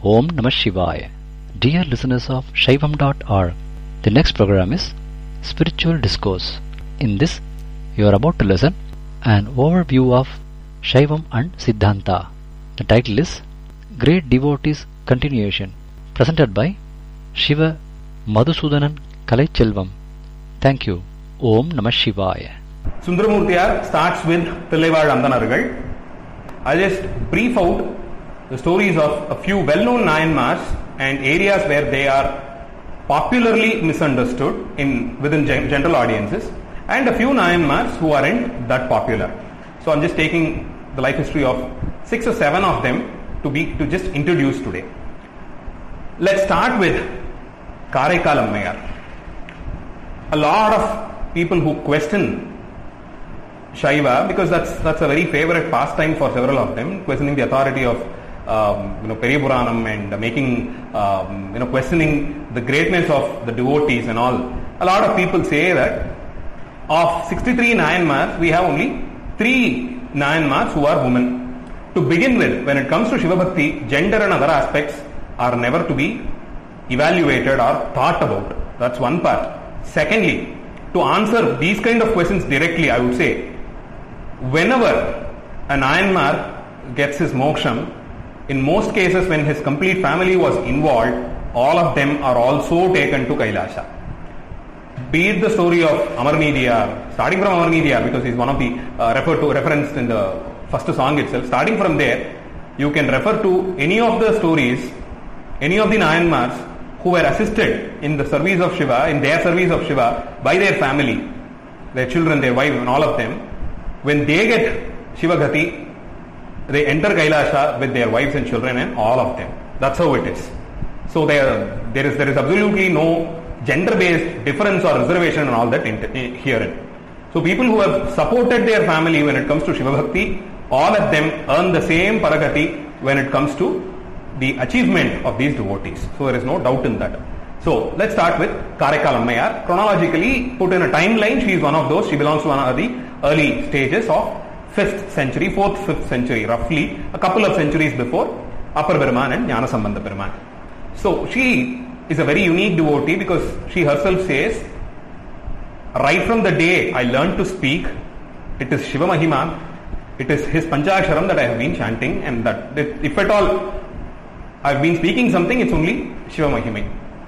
Om Namah Shivaya. Dear listeners of Shaivam.org, the next program is Spiritual Discourse. In this, you are about to listen an overview of Shaivam and Siddhanta. The title is Great Devotees Continuation, presented by Shiva Madhusudanan Kalaiselvam. Thank you. Om Namah Shivaya. Sundaramurtiyar starts with Thillaivaazh Andanargal. I'll just brief out the stories of a few well-known Nayanmars and areas where they are popularly misunderstood within general audiences, and a few Nayanmars who aren't that popular. So I'm just taking the life history of 6 or 7 of them to just introduce today. Let's start with Karaikal Ammayar. A lot of people who question Shaiva, because that's a very favorite pastime for several of them, questioning the authority of Periyapuranam and making questioning the greatness of the devotees and all. A lot of people say that of 63 Nayanmars, we have only 3 Nayanmars who are women. To begin with, when it comes to Shiva Bhakti, gender and other aspects are never to be evaluated or thought about. That's one part. Secondly, to answer these kind of questions directly, I would say, whenever a Nayanmar gets his moksham, in most cases when his complete family was involved, all of them are also taken to Kailasha. Be it the story of Amarnidiyar, starting from Amarnidiyar, because he's one of the referenced in the first song itself. Starting from there, you can refer to any of the stories, any of the Nayanmars who were assisted in the service of Shiva, in their service of Shiva, by their family, their children, their wife, and all of them. When they get Shiva Gati, they enter Kailasha with their wives and children and all of them. That's how it is. So there is absolutely no gender-based difference or reservation and all that herein. So people who have supported their family when it comes to Shiva Bhakti, all of them earn the same Paragati when it comes to the achievement of these devotees. So there is no doubt in that. So let's start with Karaikal Ammayar. Chronologically put in a timeline, she is one of those. She belongs to one of the early stages of 5th century, 4th, 5th century, roughly a couple of centuries before Appar Peruman and Jnanasambandha Peruman. So she is a very unique devotee because she herself says, right from the day I learned to speak, it is Shiva Mahima, it is his Panchaksharam that I have been chanting, and that if at all I have been speaking something, it's only Shiva Mahima.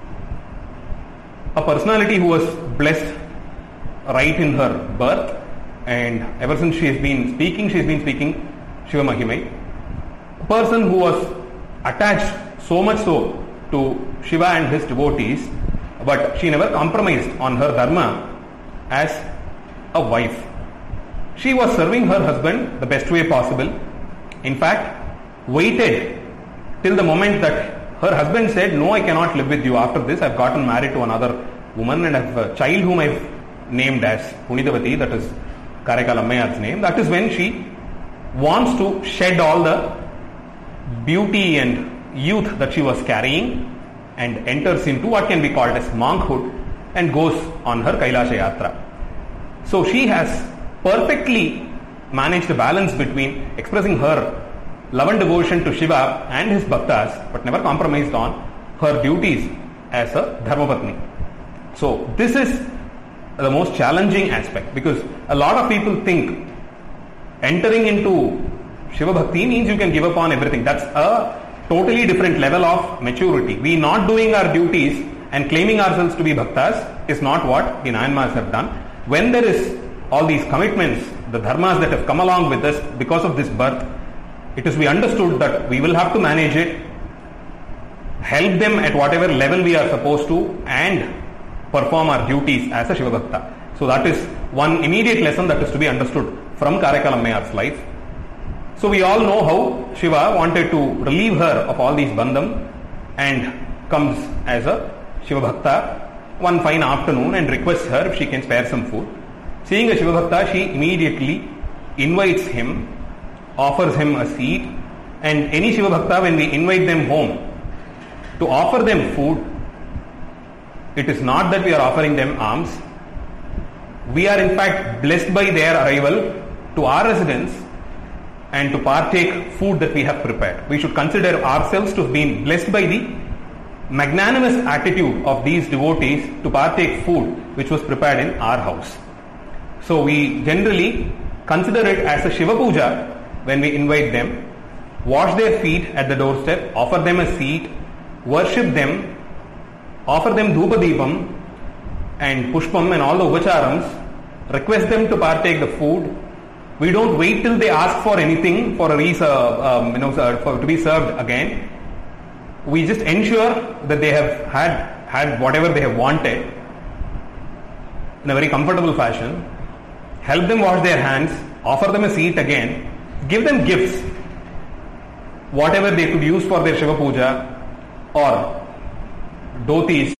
A personality who was blessed right in her birth, and ever since she has been speaking Shiva Mahimai. A person who was attached so much so to Shiva and his devotees, but she never compromised on her dharma as a wife. She was serving her husband the best way possible. In fact, waited till the moment that her husband said, no, I cannot live with you after this. I've gotten married to another woman and I have a child whom I've named as Punitavati, that is Karaikal Ammayar's name. That is when she wants to shed all the beauty and youth that she was carrying and enters into what can be called as monkhood and goes on her Kailasha Yatra. So she has perfectly managed the balance between expressing her love and devotion to Shiva and his bhaktas, but never compromised on her duties as a Dharmapatni. So this is the most challenging aspect, because a lot of people think entering into Shiva Bhakti means you can give up on everything. That's a totally different level of maturity. We not doing our duties and claiming ourselves to be bhaktas is not what the Nayanmars have done. When there is all these commitments, the dharmas that have come along with us because of this birth, it is to be understood that we will have to manage it, help them at whatever level we are supposed to, and perform our duties as a Shiva Bhakta. So that is one immediate lesson that is to be understood from Karaikal Ammayar's life. So we all know how Shiva wanted to relieve her of all these bandham and comes as a Shiva Bhakta one fine afternoon and requests her if she can spare some food. Seeing a Shiva Bhakta, she immediately invites him, offers him a seat, and any Shiva Bhakta, when we invite them home to offer them food, it is not that we are offering them alms. We are in fact blessed by their arrival to our residence and to partake food that we have prepared. We should consider ourselves to have been blessed by the magnanimous attitude of these devotees to partake food which was prepared in our house. So we generally consider it as a Shiva Puja when we invite them, wash their feet at the doorstep, offer them a seat, worship them, offer them Dhupa Deepam and Pushpam and all the Upacharams, request them to partake the food. We don't wait till they ask for anything for to be served again. We just ensure that they have had whatever they have wanted in a very comfortable fashion. Help them wash their hands, offer them a seat again, give them gifts, whatever they could use for their Shiva Puja, or dhotis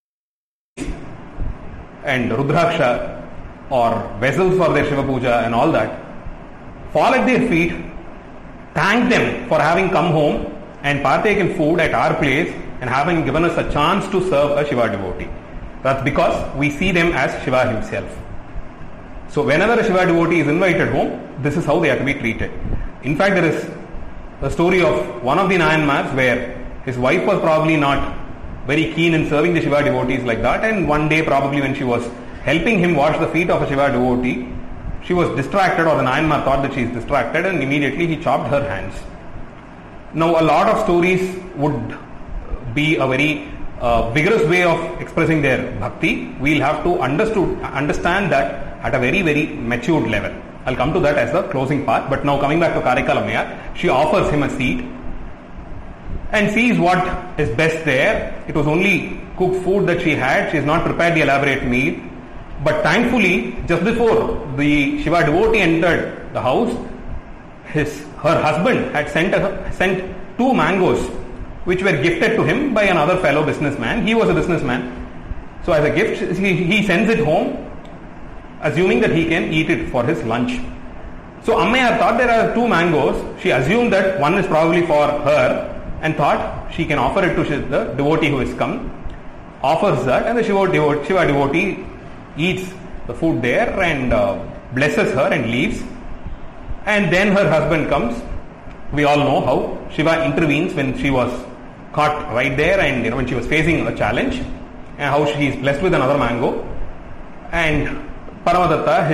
and Rudraksha, or vessels for their Shiva Puja and all that. Fall at their feet, thank them for having come home and partaken food at our place and having given us a chance to serve a Shiva devotee. That's because we see them as Shiva himself. So whenever a Shiva devotee is invited home, this is how they are to be treated. In fact, there is a story of one of the Nayanmars where his wife was probably not very keen in serving the Shiva devotees like that, and one day probably when she was helping him wash the feet of a Shiva devotee, she was distracted, or the Nayanmar thought that she is distracted, and immediately he chopped her hands. Now, a lot of stories would be a very vigorous way of expressing their bhakti. We'll have to understand that at a very, very matured level. I'll come to that as the closing part. But now coming back to Karaikal Ammayar, she offers him a seat and sees what is best there. It was only cooked food that she had. She has not prepared the elaborate meal. But thankfully, just before the Shiva devotee entered the house, her husband had sent 2 mangoes which were gifted to him by another fellow businessman. He was a businessman. So as a gift, he sends it home, assuming that he can eat it for his lunch. So Ammayar thought there are 2 mangoes. She assumed that one is probably for her and thought she can offer it to the devotee who has come. Offers that, and the Shiva devotee eats the food there and blesses her and leaves. And then her husband comes. We all know how Shiva intervenes when she was caught right there, and when she was facing a challenge, and how she is blessed with another mango. And Paramadatta,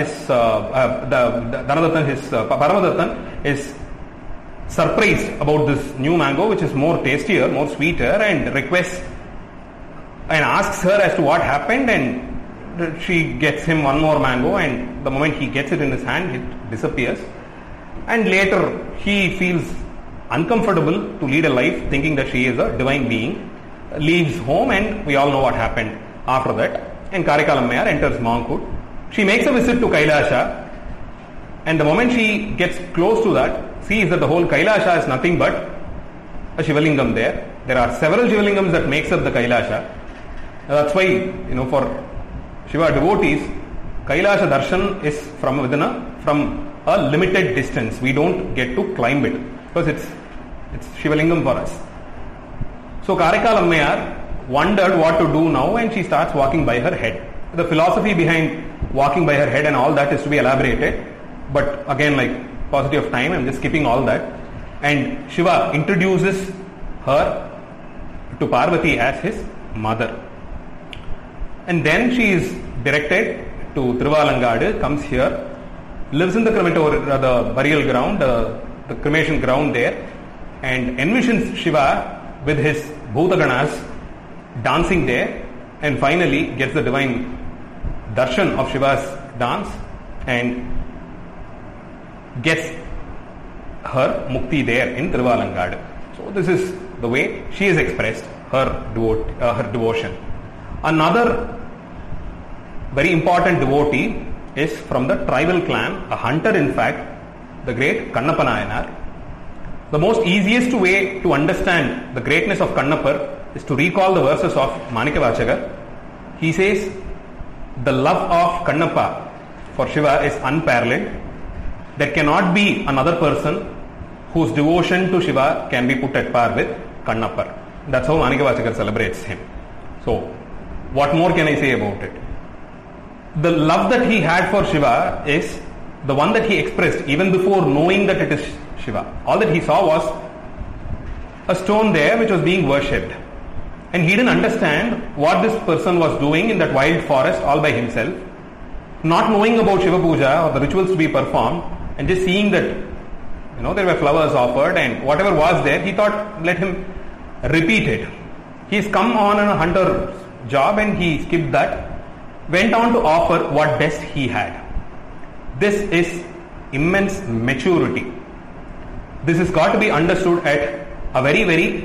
Dhanadatta is surprised about this new mango, which is more tastier, more sweeter, and requests and asks her as to what happened, and she gets him one more mango, and the moment he gets it in his hand, it disappears. And later he feels uncomfortable to lead a life thinking that she is a divine being, leaves home, and we all know what happened after that. And Karaikal Ammayar enters monkhood. She makes a visit to Kailasha, and the moment she gets close to that, sees that the whole Kailasha is nothing but a Shivalingam there. There are several Shivalingams that makes up the Kailasha. That's why, for Shiva devotees, Kailasha darshan is from a limited distance. We don't get to climb it because it's Shivalingam for us. So Karaikal Ammayar wondered what to do now, and she starts walking by her head. The philosophy behind walking by her head and all that is to be elaborated, but again, like paucity of time, I'm just skipping all that. And Shiva introduces her to Parvati as his mother. And then she is directed to Thiruvalangadu, comes here, lives in the burial ground, the cremation ground there, and envisions Shiva with his Bhutaganas dancing there, and finally gets the divine darshan of Shiva's dance and gets her mukti there in Thiruvalangadu. So this is the way she has expressed her devotion. Another very important devotee is from the tribal clan, a hunter in fact, the great Kannappa Nayanar. The most easiest way to understand the greatness of Kannappar is to recall the verses of Manikavachakar. He says, the love of Kannappa for Shiva is unparalleled. There cannot be another person whose devotion to Shiva can be put at par with Kannappar. That's how Manikavachakar celebrates him. So, what more can I say about it? The love that he had for Shiva is the one that he expressed even before knowing that it is Shiva. All that he saw was a stone there which was being worshipped. And he didn't understand what this person was doing in that wild forest all by himself, not knowing about Shiva Puja or the rituals to be performed, and just seeing that, there were flowers offered and whatever was there, he thought, let him repeat it. He's come on a hunter's job and he skipped that, went on to offer what best he had. This is immense maturity. This has got to be understood at a very, very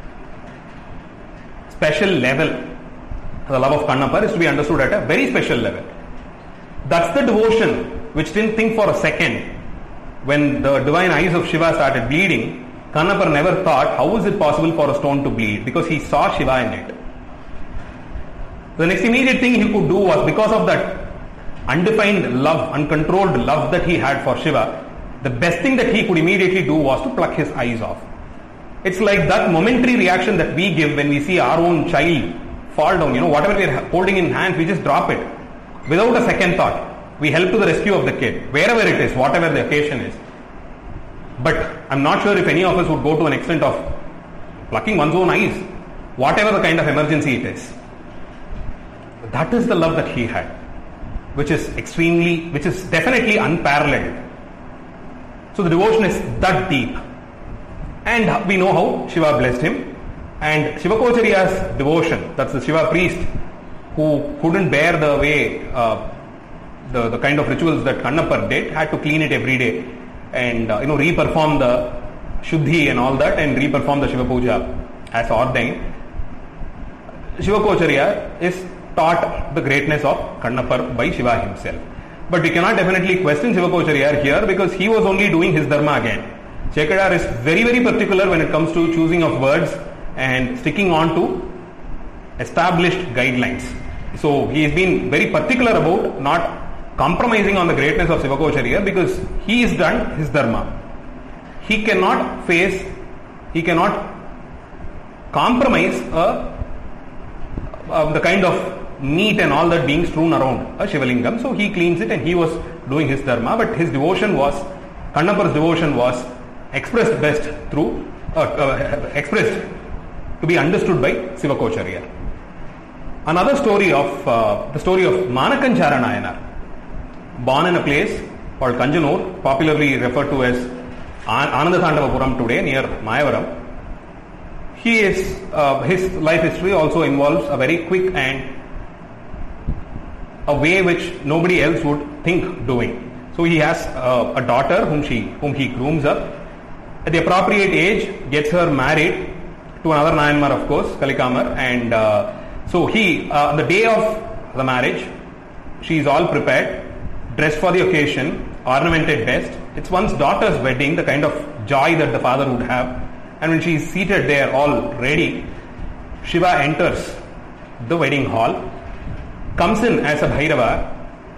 special level. The love of Kannapar is to be understood at a very special level. That's the devotion which didn't think for a second. When the divine eyes of Shiva started bleeding, Kannapar never thought, how is it possible for a stone to bleed? Because he saw Shiva in it. The next immediate thing he could do was, because of that undefined love, uncontrolled love that he had for Shiva, the best thing that he could immediately do was to pluck his eyes off. It's like that momentary reaction that we give when we see our own child fall down. Whatever we are holding in hands, we just drop it without a second thought. We help to the rescue of the kid, wherever it is, whatever the occasion is. But I'm not sure if any of us would go to an extent of plucking one's own eyes, whatever the kind of emergency it is. That is the love that he had, which is definitely unparalleled. So the devotion is that deep. And we know how Shiva blessed him. And Shivakocharya's devotion, that's the Shiva priest who couldn't bear the way, the kind of rituals that Kannapar did, had to clean it every day and re-perform the Shuddhi and all that, and re-perform the Shiva Puja as ordained. Shivakocharya is taught the greatness of Kannapar by Shiva himself. But we cannot definitely question Shivakocharya here, because he was only doing his dharma again. Chekadar is very, very particular when it comes to choosing of words and sticking on to established guidelines. So he has been very particular about not compromising on the greatness of Shivakocharya, because he has done his dharma. He cannot compromise the kind of meat and all that being strewn around a Shivalingam. So he cleans it and he was doing his dharma, but his devotion was, Kannapar's devotion was expressed best through, expressed to be understood by Shivakocharya. Another story of, the story of Manakanchara Nayanar, born in a place called Kanjanur, popularly referred to as Anandathandavapuram today, near Mayavaram. His life history also involves a very quick and a way which nobody else would think doing. So he has a daughter whom he grooms up. At the appropriate age, gets her married to another Nayanmar, of course, Kalikamar, and so on the day of the marriage, she is all prepared, dressed for the occasion, ornamented best. It's one's daughter's wedding, the kind of joy that the father would have. And when she is seated there all ready, Shiva enters the wedding hall, comes in as a Bhairava,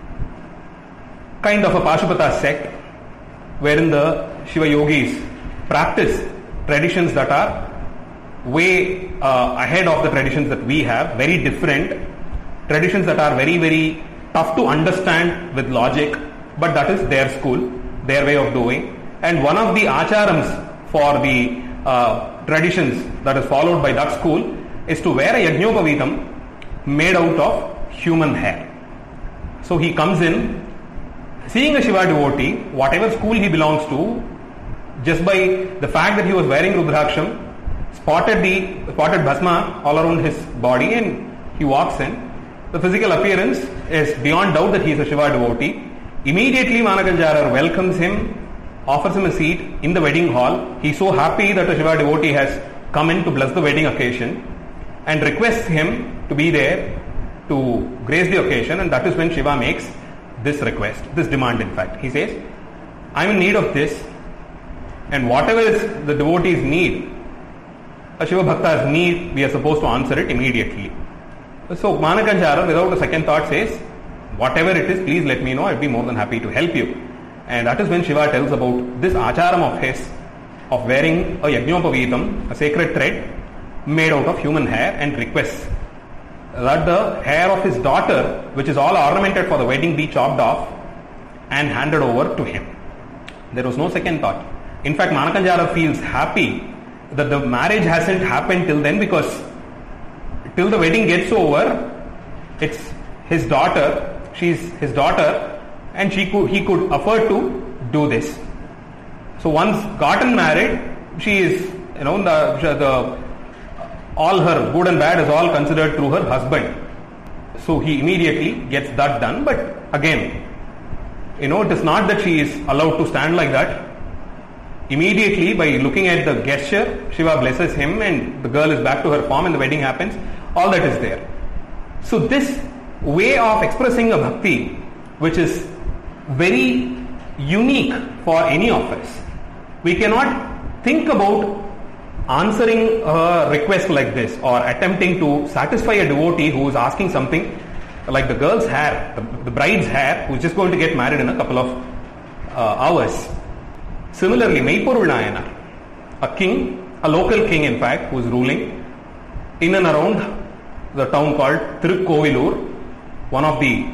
kind of a Pashupata sect, wherein the Shiva yogis practice traditions that are way ahead of the traditions that we have, very different, traditions that are very, very tough to understand with logic, but that is their school, their way of doing. And one of the acharams for the traditions that is followed by that school is to wear a Yajnopavitam made out of human hair. So he comes in, seeing a Shiva devotee, whatever school he belongs to, just by the fact that he was wearing Rudraksham, spotted bhasma all around his body, and he walks in. The physical appearance is beyond doubt that he is a Shiva devotee. Immediately Manakanchara welcomes him, offers him a seat in the wedding hall. He is so happy that a Shiva devotee has come in to bless the wedding occasion, and requests him to be there to grace the occasion. And that is when Shiva makes this request, this demand in fact. He says, I am in need of this, and whatever is the devotee's need, a Shiva Bhakta's need, we are supposed to answer it immediately. So Manakanchara, without a second thought, says, whatever it is, please let me know, I'd be more than happy to help you. And that is when Shiva tells about this acharam of his, of wearing a Yajnopavitam, a sacred thread made out of human hair, and requests that the hair of his daughter, which is all ornamented for the wedding, be chopped off and handed over to him. There was no second thought. In fact, Manakanjara feels happy that the marriage hasn't happened till then, because till the wedding gets over, it's his daughter, she's his daughter, and he could afford to do this. So once gotten married, she is, all her good and bad is all considered through her husband. So he immediately gets that done. But again, it is not that she is allowed to stand like that. Immediately, by looking at the gesture, Shiva blesses him and the girl is back to her form and the wedding happens. All that is there. So this way of expressing a bhakti, which is very unique for any of us, we cannot think about answering a request like this or attempting to satisfy a devotee who is asking something like the girl's hair, the bride's hair, who is just going to get married in a couple of hours. Similarly, Meipurul Nayanar, a king, a local king in fact, who is ruling in and around the town called Tirukkovilur, one of the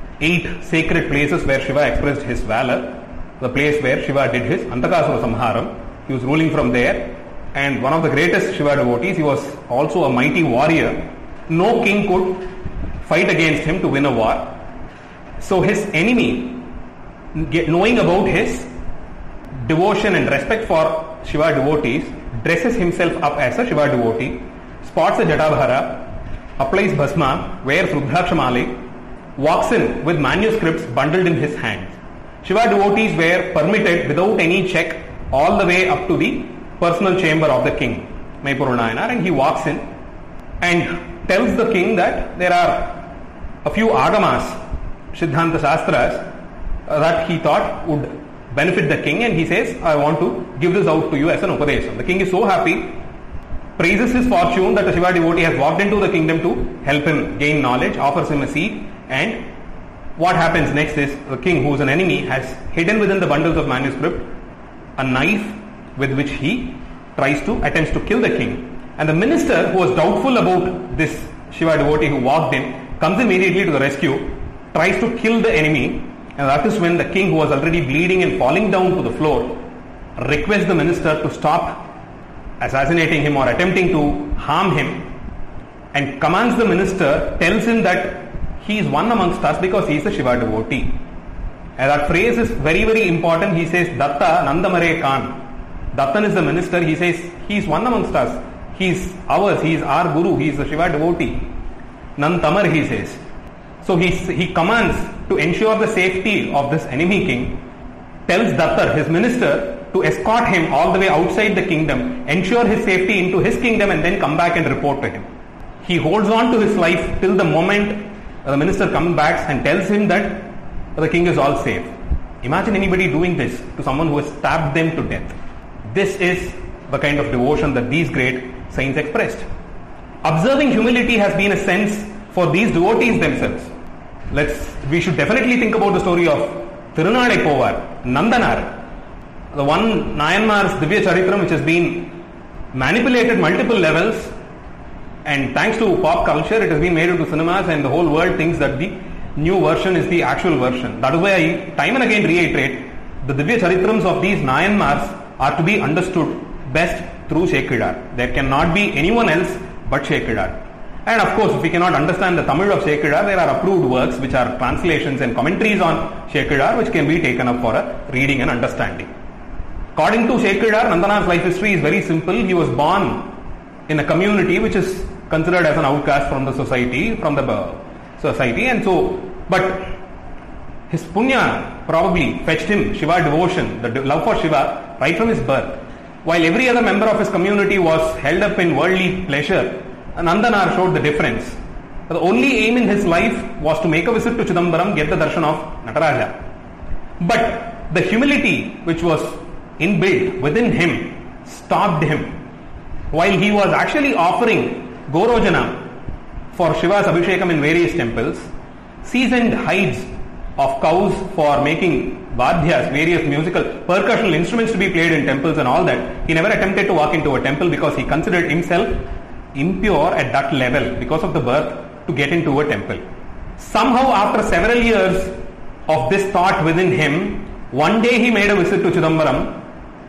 8 sacred places where Shiva expressed his valor, the place where Shiva did his Antakasura Samharam. He was ruling from there, and one of the greatest Shiva devotees. He was also a mighty warrior. No king could fight against him to win a war. So his enemy, knowing about his devotion and respect for Shiva devotees, dresses himself up as a Shiva devotee, spots a Jatabhara, applies bhasma, wears Rudrakshamali, walks in with manuscripts bundled in his hands. Shiva devotees were permitted without any check all the way up to the personal chamber of the king, Meipurul Nayanar, and he walks in and tells the king that there are a few agamas, Siddhanta Shastras, that he thought would benefit the king, and he says, I want to give this out to you as an upadesham. The king is so happy, praises his fortune that the Shiva devotee has walked into the kingdom to help him gain knowledge, offers him a seat, and what happens next is the king, who is an enemy, has hidden within the bundles of manuscript a knife with which he attempts to kill the king. And the minister, who was doubtful about this Shiva devotee who walked in, comes immediately to the rescue, tries to kill the enemy, and that is when the king, who was already bleeding and falling down to the floor, requests the minister to stop assassinating him or attempting to harm him, and commands the minister, tells him that he is one amongst us because he is a Shiva devotee. And that phrase is very, very important. He says, Datta Nandamare Khan. Dattan is the minister. He says, he is one amongst us. He is ours. He is our guru. He is a Shiva devotee. Nantamar, he says. So he commands to ensure the safety of this enemy king, tells Dattar, his minister, to escort him all the way outside the kingdom, ensure his safety into his kingdom, and then come back and report to him. He holds on to his life till the moment the minister comes back and tells him that the king is all safe. Imagine anybody doing this to someone who has stabbed them to death. This is the kind of devotion that these great saints expressed. Observing humility has been a sense for these devotees themselves. We should definitely think about the story of Tirunalai Povar, Nandanar, the one Nayanmar's Divya Charitram, which has been manipulated multiple levels, and thanks to pop culture it has been made into cinemas, and the whole world thinks that the new version is the actual version. That is why I time and again reiterate, the Divya Charitrams of these Nayanmars are to be understood best through Shekidar. There cannot be anyone else but Shekidar. And of course, if we cannot understand the Tamil of Shekidar, there are approved works which are translations and commentaries on Shekidar, which can be taken up for a reading and understanding. According to Shekidar, Nandanar's life history is very simple. He was born in a community which is considered as an outcast from the society, and so, but his punya probably fetched him Shiva devotion, the love for Shiva, right from his birth. While every other member of his community was held up in worldly pleasure, Nandanar showed the difference. The only aim in his life was to make a visit to Chidambaram, get the darshan of Nataraja. But the humility which was inbuilt within him stopped him. While he was actually offering Gorojana for Shiva's Abhishekam in various temples, seasoned hides of cows for making vadhyas, various musical percussional instruments to be played in temples and all that, he never attempted to walk into a temple because he considered himself impure at that level because of the birth to get into a temple. Somehow, after several years of this thought within him, one day he made a visit to Chidambaram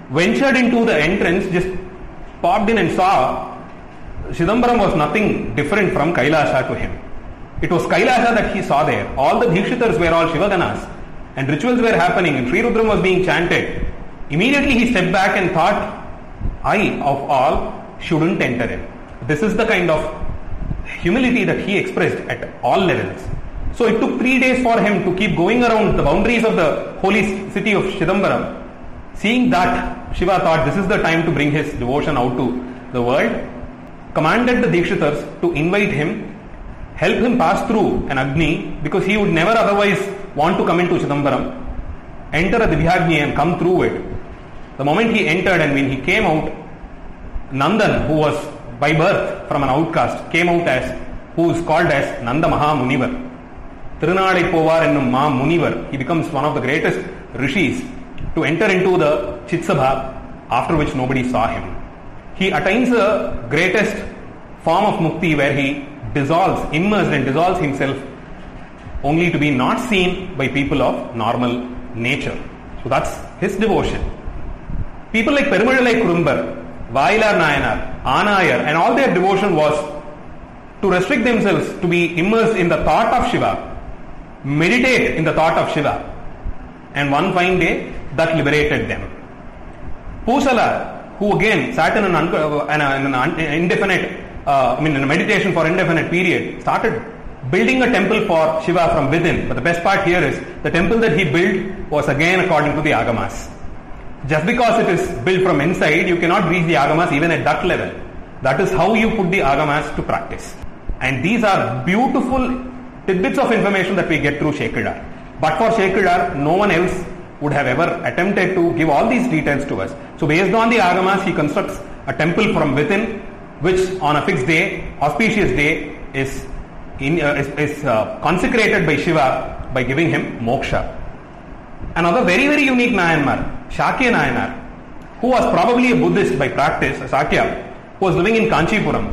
ventured into the entrance, just popped in and saw Chidambaram was nothing different from Kailasa to him. It was Kailasa that he saw there. All the Dikshitars were all Shivaganas and rituals were happening and Sri Rudram was being chanted. Immediately he stepped back and thought, I of all shouldn't enter in. This is the kind of humility that he expressed at all levels. So it took 3 days for him to keep going around the boundaries of the holy city of Chidambaram. Seeing that, Shiva thought this is the time to bring his devotion out to the world, commanded the Dikshitars to invite him, help him pass through an Agni, because he would never otherwise want to come into Chidambaram, enter a Divyagni and come through it. The moment he entered and when he came out, Nandan, who was by birth from an outcast, came out as, who is called as Nanda Maha Munivar. Tirunalai Povar ennum Ma Munivar. He becomes one of the greatest rishis to enter into the Chitsabha, after which nobody saw him. He attains the greatest form of mukti where he dissolves, immersed and dissolves himself only to be not seen by people of normal nature. So that's his devotion. People like Perumalai Kurumbar, Vailar Nayanar, Anayar, and all their devotion was to restrict themselves to be immersed in the thought of Shiva, meditate in the thought of Shiva, and one fine day that liberated them. Pusala, who again sat in an indefinite, in a meditation for indefinite period, started building a temple for Shiva from within. But the best part here is the temple that he built was again according to the Agamas. Just because it is built from inside, you cannot reach the Agamas even at that level. That is how you put the Agamas to practice. And these are beautiful tidbits of information that we get through Shekidar. But for Shekidar, no one else would have ever attempted to give all these details to us. So based on the Agamas, he constructs a temple from within, which on a fixed day, auspicious day, is consecrated by Shiva by giving him moksha. Another very, very unique Nayanmar, Shakya Nayanar, who was probably a Buddhist by practice, Shakya, who was living in Kanchipuram.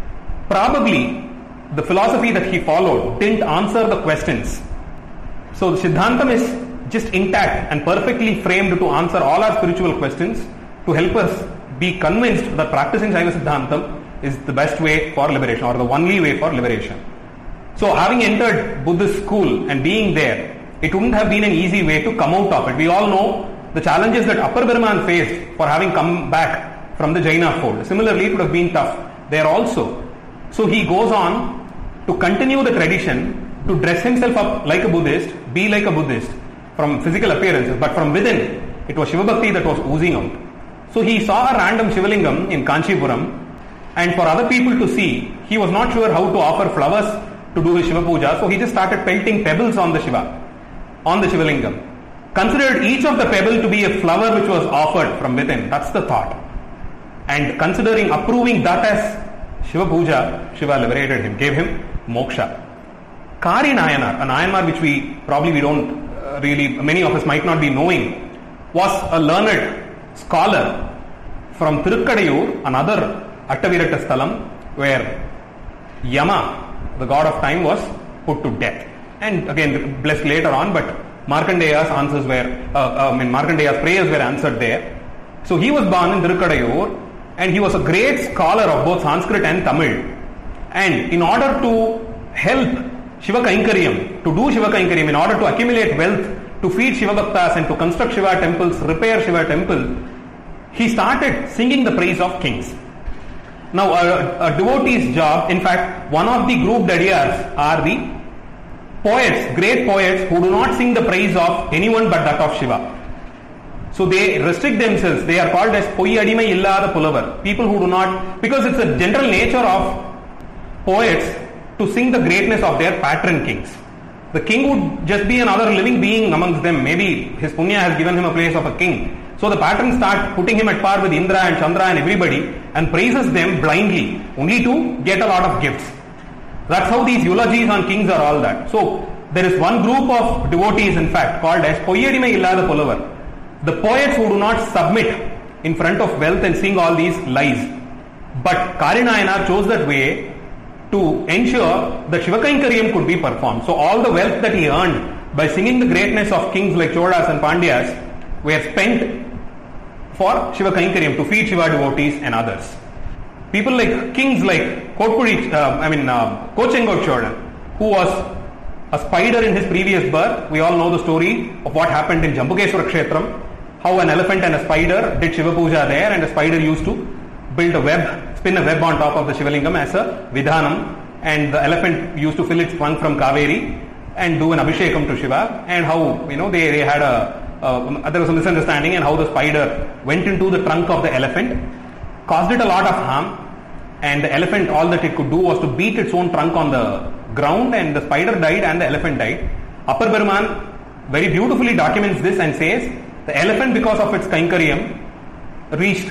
Probably the philosophy that he followed didn't answer the questions. So the Siddhantam is just intact and perfectly framed to answer all our spiritual questions, to help us be convinced that practicing Shaiva Siddhantam is the best way for liberation, or the only way for liberation. So having entered Buddhist school and being there, it wouldn't have been an easy way to come out of it. We all know the challenges that Appar Brahman faced for having come back from the Jaina fold. Similarly, it would have been tough there also. So he goes on to continue the tradition, to dress himself up like a Buddhist, be like a Buddhist from physical appearances, but from within, it was Shiva Bhakti that was oozing out. So he saw a random Shivalingam in Kanchipuram, and for other people to see, he was not sure how to offer flowers to do his Shiva Puja, so he just started pelting pebbles on the Shiva, on the Shivalingam. Considered each of the pebble to be a flower which was offered from within. That's the thought. And considering, approving that as Shiva Puja, Shiva liberated him, gave him moksha. Kari Nayanar, a Nayanar which we don't really, many of us might not be knowing, was a learned scholar from Tirukkadayur, another Attavirata Sthalam, where Yama, the god of time, was put to death. And again, blessed later on, but Markandeya's answers were, Markandeya's prayers were answered there. So he was born in Tirukkadayur, and he was a great scholar of both Sanskrit and Tamil. And in order to help Shiva Kainkaryam, to do Shiva Kainkaryam, in order to accumulate wealth, to feed Shiva Bhaktas and to construct Shiva temples, repair Shiva temples, he started singing the praise of kings. Now a devotee's job, in fact, one of the group dadiyas are the poets, great poets who do not sing the praise of anyone but that of Shiva. So they restrict themselves. They are called as Poi Adimai Illada Pulavar. People who do not, because it's a general nature of poets to sing the greatness of their patron kings. The king would just be another living being amongst them. Maybe his punya has given him a place of a king. So the patrons start putting him at par with Indra and Chandra and everybody and praises them blindly, only to get a lot of gifts. That's how these eulogies on kings are all that. So there is one group of devotees, in fact, called as Poyyadimai Illada Pulavar. The poets who do not submit in front of wealth and sing all these lies. But Kari Nayanar chose that way to ensure that Shiva Kainkaryam could be performed. So all the wealth that he earned by singing the greatness of kings like Cholas and Pandyas were spent for Shiva Kainkaryam, to feed Shiva devotees and others. People like kings like Kochengot Cholan, who was a spider in his previous birth. We all know the story of what happened in Jambukeshwara Kshetram, how an elephant and a spider did Shiva Puja there, and the spider used to build a web, spin a web on top of the Shivalingam as a Vidhanam, and the elephant used to fill its trunk from Kaveri and do an Abhishekam to Shiva, and how they had there was a misunderstanding, and how the spider went into the trunk of the elephant, caused it a lot of harm, and the elephant, all that it could do was to beat its own trunk on the ground, and the spider died and the elephant died. Appar Peruman very beautifully documents this and says the elephant, because of its Kainkaryam, reached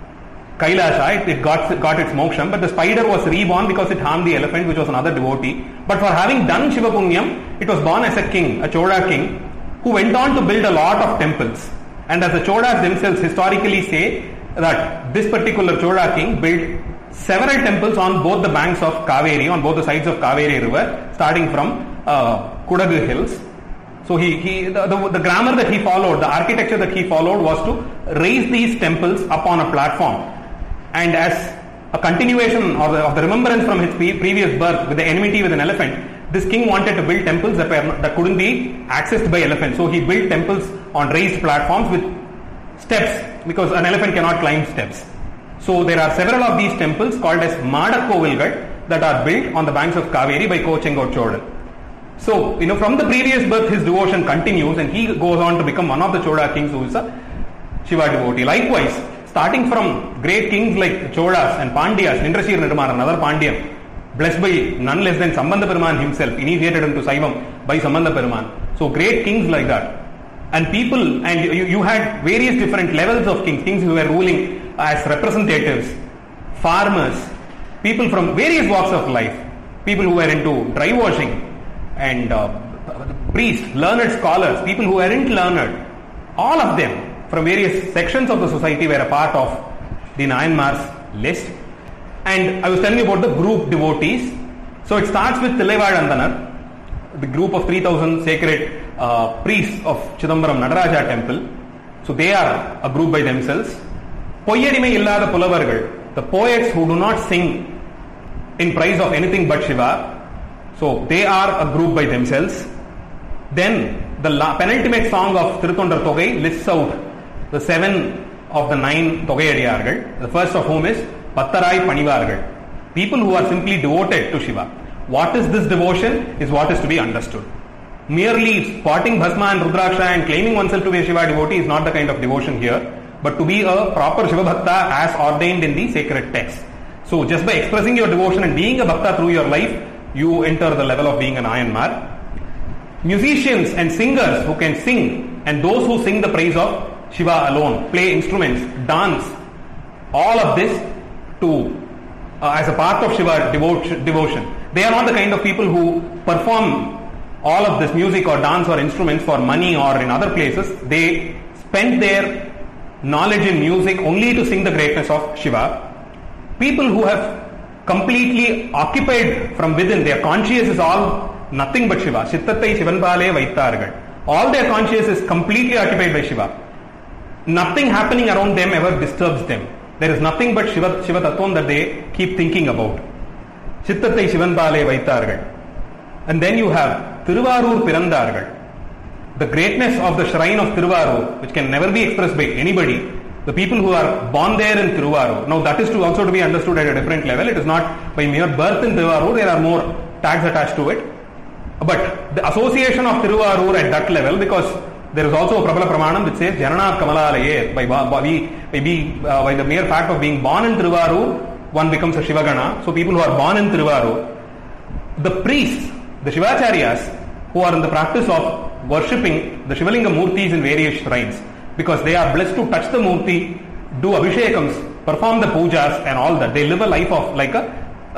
Kailasa, it got its moksham, but the spider was reborn because it harmed the elephant, which was another devotee. But for having done Shiva Punyam, it was born as a king, a Chola king, who went on to build a lot of temples. And as the Cholas themselves historically say, that this particular Chola king built several temples on both the banks of Kaveri, on both the sides of Kaveri river, starting from Kudagu hills. So the grammar that he followed, the architecture that he followed, was to raise these temples upon a platform. And as a continuation of the remembrance from his previous birth with the enmity with an elephant, this king wanted to build temples that couldn't be accessed by elephants. So he built temples on raised platforms with steps, because an elephant cannot climb steps. So there are several of these temples called as Madakovilgal that are built on the banks of Kaveri by Kochengot Cholan. So, from the previous birth his devotion continues, and he goes on to become one of the Chola kings who is a Shiva devotee. Likewise, starting from great kings like Cholas and Pandyas, Indrashir Nirmar, another Pandyan, blessed by none less than Sambandha Peruman himself, initiated into Saivam by Sambandha Peruman. So great kings like that. And people, and you had various different levels of kings who were ruling as representatives, farmers, people from various walks of life, people who were into dry washing, and priests, learned scholars, people who weren't learned, all of them from various sections of the society were a part of the Nayanmar's list. And I was telling you about the group devotees. So it starts with Thillaivaazh Andanar, the group of 3000 sacred priests of Chidambaram Nadaraja temple. So they are a group by themselves. Poyyadimai illada Pulavargal, the poets who do not sing in praise of anything but Shiva. So they are a group by themselves. Then the penultimate song of Tirutondar Thogai lists out the 7 of the 9 Thogaiyadiyargal, the first of whom is Pattarai Panivargal, people who are simply devoted to Shiva. What is this devotion is what is to be understood. Merely spotting Bhasma and Rudraksha and claiming oneself to be a Shiva devotee is not the kind of devotion here, but to be a proper Shiva Bhakta as ordained in the sacred text. So just by expressing your devotion and being a Bhakta through your life, you enter the level of being an Nayanmar. Musicians and singers who can sing, and those who sing the praise of Shiva alone, play instruments, dance, all of this as a part of Shiva devotion. They are not the kind of people who perform all of this music or dance or instruments for money or in other places. They spend their knowledge in music only to sing the greatness of Shiva. People who have completely occupied from within, their conscience is all nothing but Shiva. Chittattai Shivanpale Vaittargal. All their conscience is completely occupied by Shiva. Nothing happening around them ever disturbs them. There is nothing but Shiva Tattvam that they keep thinking about. Chittattai Shivanpale Vaittargal. And then you have Tiruvarur Pirandargal. The greatness of the shrine of Tiruvarur, which can never be expressed by anybody. The people who are born there in Tiruvarur. Now that is also to be understood at a different level. It is not by mere birth in Tiruvarur. There are more tags attached to it. But the association of Tiruvarur at that level, because there is also a Prabala Pramanam which says Janana Kamalalaye, by the mere fact of being born in Tiruvarur, one becomes a Shivagana. So people who are born in Tiruvarur, the priests, the Shivacharyas, who are in the practice of worshipping the Shivalinga Murtis in various shrines, because they are blessed to touch the Murti, do Abhishekams, perform the pujas and all that. They live a life of like a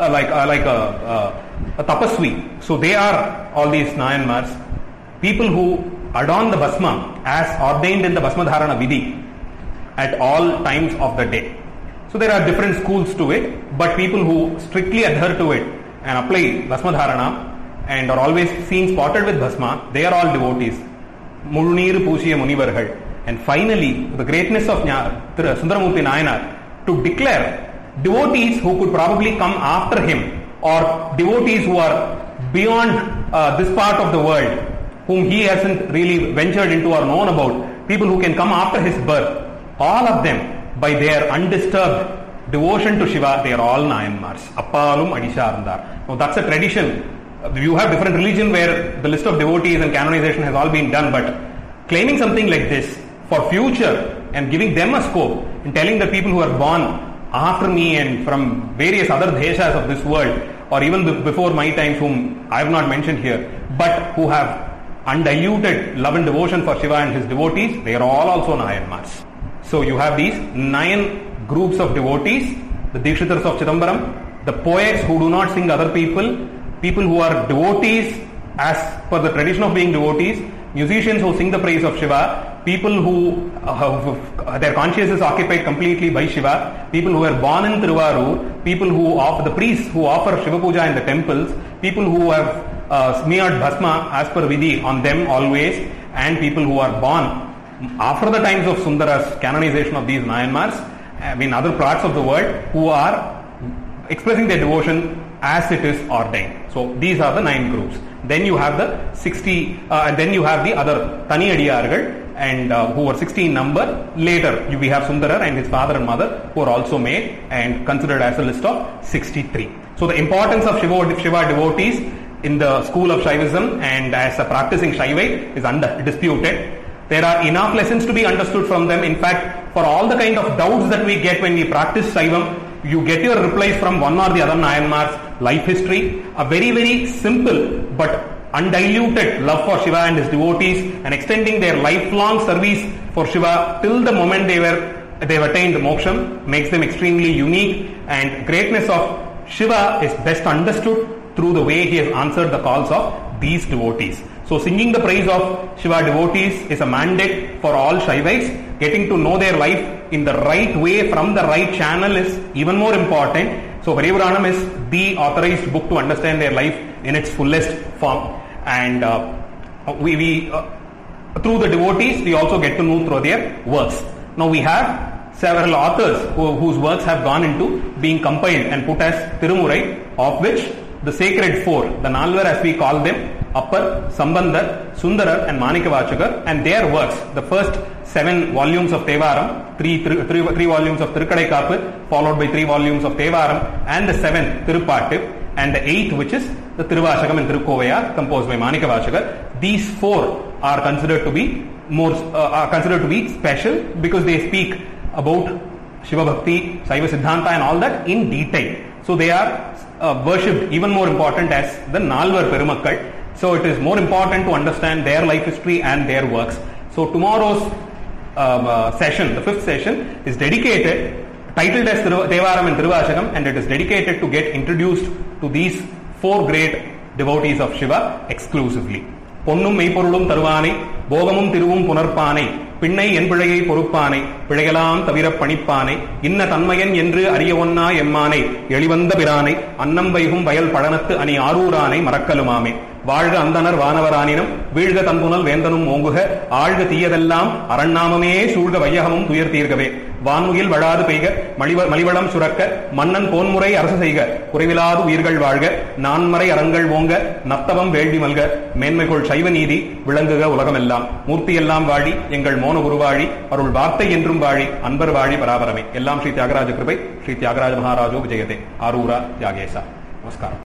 tapasvi. So they are all these Nayanmars, people who adorn the Bhasma as ordained in the Bhasma Dharana Vidhi at all times of the day. So there are different schools to it, but people who strictly adhere to it and apply Bhasma Dharana and are always seen spotted with Bhasma, they are all devotees. Mulunir Pushiya Munivargal. and finally the greatness of Sundaramurthy Nayanar to declare devotees who could probably come after him, or devotees who are beyond this part of the world, whom he hasn't really ventured into or known about, people who can come after his birth, all of them, by their undisturbed devotion to Shiva, they are all Nayanmars. Appalum Adisharandar. Now that's a tradition. You have different religion where the list of devotees and canonization has all been done, but claiming something like this for future and giving them a scope and telling the people who are born after me and from various other deshas of this world, or even before my times, whom I have not mentioned here, but who have undiluted love and devotion for Shiva and his devotees, they are all also Nayanmars. So you have these 9 groups of devotees, the Dikshitars of Chidambaram, the poets who do not sing other people, people who are devotees as per the tradition of being devotees, musicians who sing the praise of Shiva, people who their conscience is occupied completely by Shiva, people who are born in Tiruvarur, people who offer, the priests who offer Shiva Puja in the temples, people who have smeared bhasma as per Vidhi on them always, and people who are born after the times of Sundara's canonization of these Nayanmars, in other parts of the world, who are expressing their devotion as it is ordained. So these are the 9 groups. Then you have the 60, and then you have the other Tani Adiyargal, and who were 60 in number. Later we have Sundarar and his father and mother, who are also made and considered as a list of 63. So the importance of Shiva devotees in the school of Shaivism and as a practicing Shaivite is undisputed. There are enough lessons to be understood from them. In fact, for all the kind of doubts that we get when we practice Shaivam, you get your replies from one or the other Nayanmar's life history. A very, very simple but undiluted love for Shiva and his devotees, and extending their lifelong service for Shiva till the moment they have attained moksham, makes them extremely unique. And greatness of Shiva is best understood through the way he has answered the calls of these devotees. So singing the praise of Shiva devotees is a mandate for all Shaivites. Getting to know their life in the right way from the right channel is even more important. So Varipuranam is the authorized book to understand their life in its fullest form. And we through the devotees, we also get to know through their works. Now we have several authors whose works have gone into being compiled and put as Tirumurai, of which the sacred 4, the Nalvar as we call them, Appar, Sambandar, Sundarar and Manikavachakar, and their works, the first 7 volumes of Thevaram, 3 volumes of Tirukadaikapu, followed by 3 volumes of Thevaram, and the 7th Tirupattu, and the 8th, which is the Tiruvashakam and Tirukkovaya, composed by Manikavachakar. These 4 are considered to be special because they speak about Shiva Bhakti, Saiva Siddhanta and all that in detail. So they are worshipped, even more important, as the Nalvar Perumakkal. So it is more important to understand their life history and their works. So tomorrow's session, the 5th session, is dedicated, titled as Thevaram and Tiruvashakam, and it is dedicated to get introduced to these 4 great devotees of Shiva exclusively. பொன்னும் மெய்ப்பொருளும் தருவானை, போகமும் திருவும் புணர்ப்பானை, பின்னை என் பிழையை பொறுப்பானை, பிழையலாம் தவிர பணிப்பானை, இன்ன தன்மையன் என்று அறிய ஒன்னா எம்மானை, எளிவந்த பிரானை, அன்னம் வைகும் வயல் பழனத்து அணி ஆரூரானை மறக்கலுமாமே. வாழ்க அந்தனர் வானவரானினம், வீழ்க தன்புனல் வேந்தனும் ஓங்குக, ஆழ்க தீயதெல்லாம் அரண்நாமமே சூழ்க வையகமும் துயர் தீர்கவே. வான்முகில் வழாது பெய்க, மலிவளம் சுரக்க, மன்னன் போன்முறை அரசு செய்க, குறைவிலாது உயிர்கள் வாழ்க, நான்மறை அறங்கள் ஓங்க, நத்தவம் வேள்வி மல்க, மேன்மைகொள் சைவ நீதி விளங்குக உலகமெல்லாம். மூர்த்தியெல்லாம் வாழி, எங்கள் மோன குருவாழி, அருள் வார்த்தை என்றும் வாழி, அன்பர் வாழி பராபரமே. எல்லாம் ஸ்ரீ தியாகராஜ கிருபை. ஸ்ரீ தியாகராஜ மகாராஜோ விஜயதே. ஆரூரா தியாகேசா. நமஸ்காரம்.